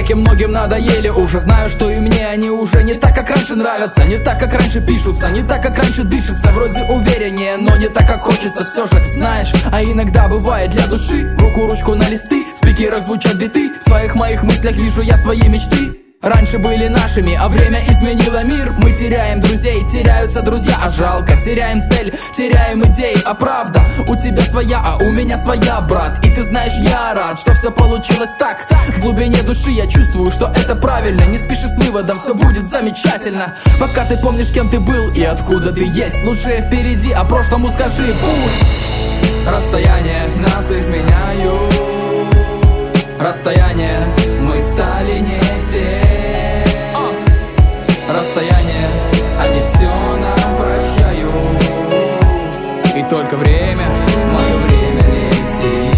как и многим надоели уже. Знаю, что и мне они уже не так, как раньше нравятся, не так, как раньше пишутся, не так, как раньше дышится. Вроде увереннее, но не так, как хочется. Все же, знаешь, а иногда бывает для души. В руку ручку на листы, в спикерах звучат биты. В своих моих мыслях вижу я свои мечты. Раньше были нашими, а время изменило мир. Мы теряем друзей, теряются друзья, а жалко. Теряем цель, теряем идеи, а правда у тебя своя, а у меня своя, брат. И ты знаешь, я рад, что все получилось так. В глубине души я чувствую, что это правильно. Не спеши с выводом, все будет замечательно. Пока ты помнишь, кем ты был и откуда ты есть. Лучшее впереди, а прошлому скажи пусть. Расстояние нас изменяют. Расстояние, мы стали не те. Расстояние, они все нам прощают. И только время, мое время летит.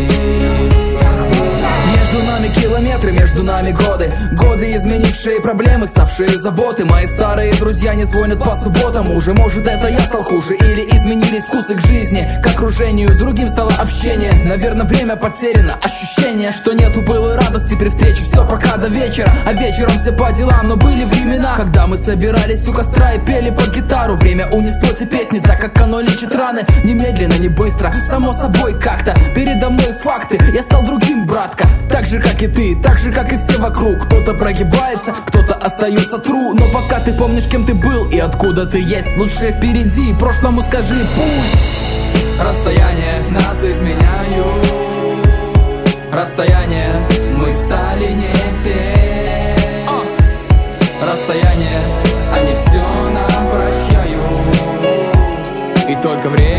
Между нами километры, между нами годы. Годы, изменившие проблемы, ставшие заботы. Мои старые друзья не звонят по субботам уже. Может, это я стал хуже, или изменились вкусы к жизни, к окружению, другим стало общение. Наверное, время потеряно, ощущение, что нету былой радости при встрече. Все пока до вечера, а вечером все по делам. Но были времена, когда мы собирались у костра и пели под гитару. Время унесло те песни, так как оно лечит раны. Немедленно, не быстро, само собой как-то. Передо мной факты, я стал другим, братка. Так же, как и ты, так же, как и все вокруг. Кто-то прогибается, кто-то остается true. Но пока ты помнишь, кем ты был и откуда ты есть, лучшее впереди, прошлому скажи пусть. Расстояние нас изменяют. Расстояние, мы стали не те. Расстояние, они все нам прощают. И только время